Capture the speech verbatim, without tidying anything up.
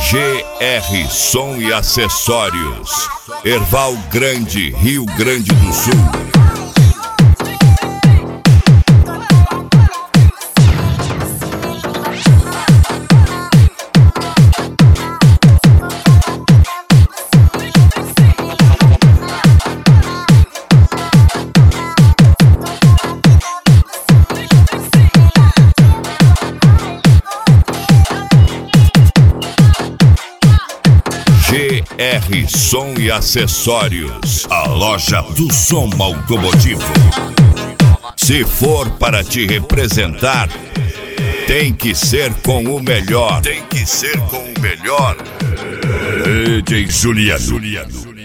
G R Som e Acessórios, Erval Grande, Rio Grande do Sul. G R Som e Acessórios, a loja do som automotivo. Se for para te representar, tem que ser com o melhor. Tem que ser com o melhor. D J Juliano.